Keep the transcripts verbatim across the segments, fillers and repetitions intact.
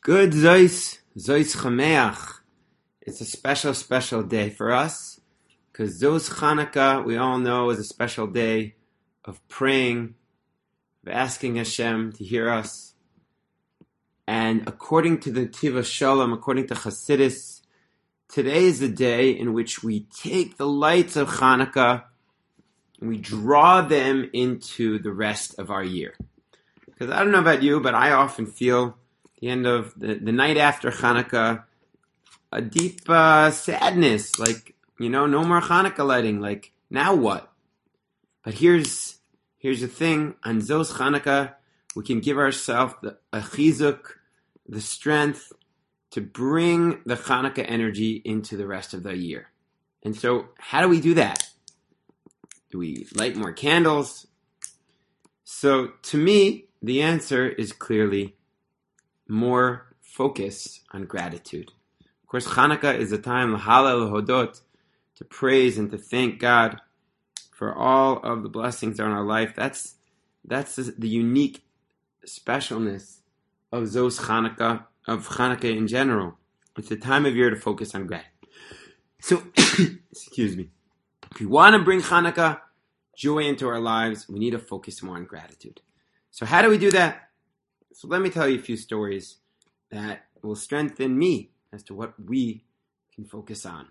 Good Zeus, Zeus Chameach. It's a special, special day for us because Zeus Chanukah, we all know, is a special day of praying, of asking Hashem to hear us. And according to the Tiva Shalom, according to Chassidus, today is the day in which we take the lights of Chanukah and we draw them into the rest of our year. Because I don't know about you, but I often feel the end of the, the night after Hanukkah, a deep uh, sadness, like, you know, no more Hanukkah lighting, like, now what? But here's here's the thing, on Zos Hanukkah, we can give ourselves the a chizuk, the strength to bring the Hanukkah energy into the rest of the year. And so, how do we do that? Do we light more candles? So, to me, the answer is clearly more focus on gratitude. Of course, Hanukkah is a time l'halel hodot, to praise and to thank God for all of the blessings on our life. That's that's the unique specialness of Zos Hanukkah, of Hanukkah in general. It's a time of year to focus on gratitude. So, excuse me. If we want to bring Hanukkah joy into our lives, we need to focus more on gratitude. So how do we do that? So let me tell you a few stories that will strengthen me as to what we can focus on.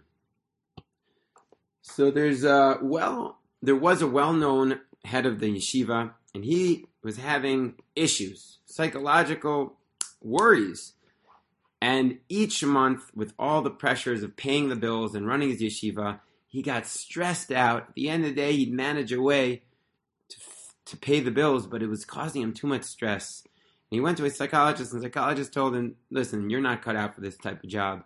So there's a well, there was a well-known head of the yeshiva, and he was having issues, psychological worries. And each month, with all the pressures of paying the bills and running his yeshiva, he got stressed out. At the end of the day, he'd manage a way to to pay the bills, but it was causing him too much stress. And he went to a psychologist, and the psychologist told him, listen, you're not cut out for this type of job.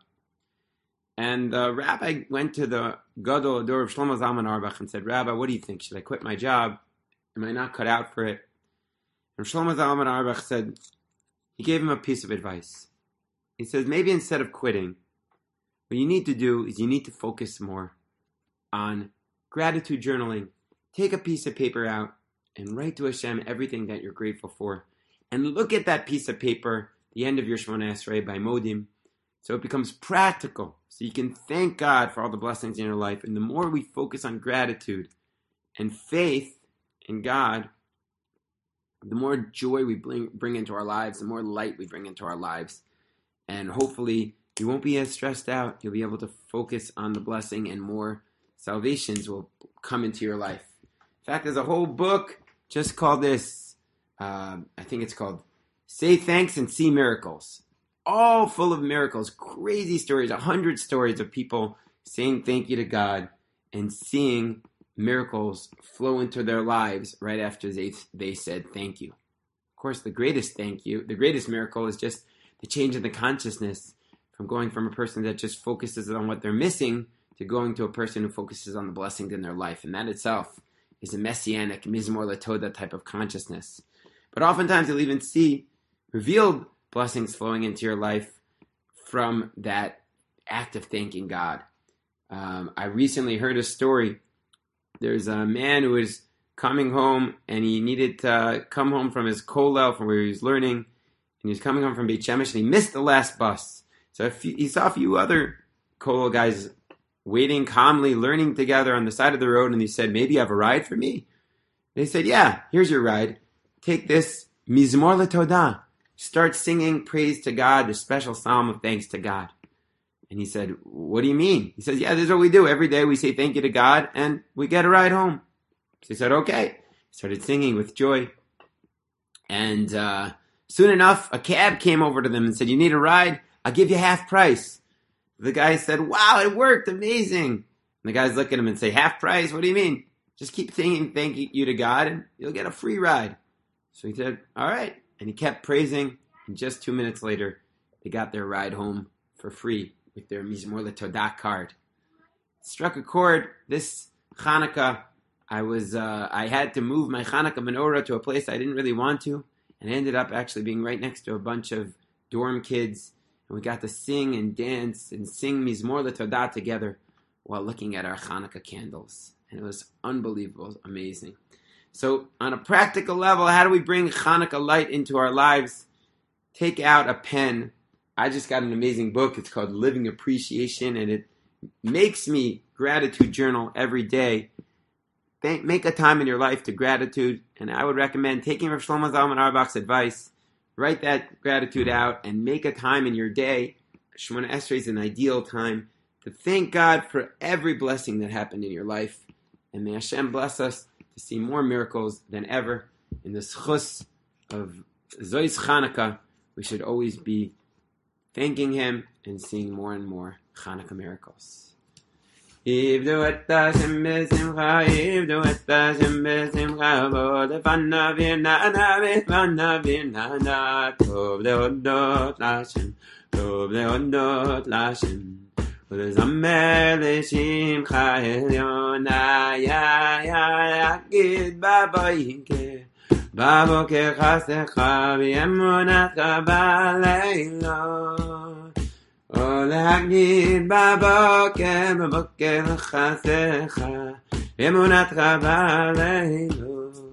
And the rabbi went to the Gadol Ador of Shlomo Zalman Auerbach and said, Rabbi, what do you think? Should I quit my job? Am I not cut out for it? And Shlomo Zalman Auerbach said, he gave him a piece of advice. He says, maybe instead of quitting, what you need to do is you need to focus more on gratitude journaling. Take a piece of paper out and write to Hashem everything that you're grateful for. And look at that piece of paper, the end of your Shemona Esrei by Modim, so it becomes practical. So you can thank God for all the blessings in your life. And the more we focus on gratitude and faith in God, the more joy we bring, bring into our lives, the more light we bring into our lives. And hopefully you won't be as stressed out. You'll be able to focus on the blessing, and more salvations will come into your life. In fact, there's a whole book just called this, uh, I think it's called Say Thanks and See Miracles. All full of miracles, crazy stories, a hundred stories of people saying thank you to God and seeing miracles flow into their lives right after they, they said thank you. Of course, the greatest thank you, the greatest miracle is just the change in the consciousness from going from a person that just focuses on what they're missing to going to a person who focuses on the blessings in their life. And that itself is a messianic, Mizmor Latoda type of consciousness. But oftentimes you'll even see revealed blessings flowing into your life from that act of thanking God. Um, I recently heard a story. There's a man who was coming home, and he needed to come home from his kollel, from where he was learning, and he was coming home from Beit Shemesh, and he missed the last bus. So if he saw a few other kollel guys waiting calmly, learning together on the side of the road, and he said, maybe you have a ride for me? They said, yeah, here's your ride. Take this Mizmor LeTodah. Start singing praise to God, the special psalm of thanks to God. And he said, what do you mean? He says, yeah, this is what we do. Every day we say thank you to God, and we get a ride home. So he said, okay. He started singing with joy. And uh, soon enough, a cab came over to them and said, you need a ride? I'll give you half price. The guy said, wow, it worked, amazing. And the guys look at him and say, half price? What do you mean? Just keep singing thank you to God, and you'll get a free ride. So he said, all right. And he kept praising, and just two minutes later, they got their ride home for free with their Mizmor LeTodah card. It struck a chord. This Hanukkah, I was uh, I had to move my Hanukkah menorah to a place I didn't really want to, and I ended up actually being right next to a bunch of dorm kids, and we got to sing and dance and sing Mizmor LeTodah together while looking at our Hanukkah candles. And it was unbelievable, amazing. So on a practical level, how do we bring Hanukkah light into our lives? Take out a pen I just got an amazing book. It's called Living Appreciation, and it makes me gratitude journal every day. Thank, make a time in your life to gratitude, and I would recommend taking Rav Shlomo Zalman Auerbach's advice. Write that gratitude out and make a time in your day. Shemona Esrei is an ideal time to thank God for every blessing that happened in your life. And may Hashem bless us to see more miracles than ever. In the schus of Zois Chanukah, we should always be thanking Him and seeing more and more Chanukah miracles. Ivdu et Hashem b'simcha, ivdu et Hashem b'simcha, bo lefanav yirnana, v'fanav yirnana, tov lehodot l'Hashem, tov lehodot l'Hashem, ולזמר לשמך עליונה, יא יא יגיד בבוקר, בבוקר חסדך ואמונתך בלילות. ולהגיד בבוקר, בבוקר חסדך ואמונתך בלילות.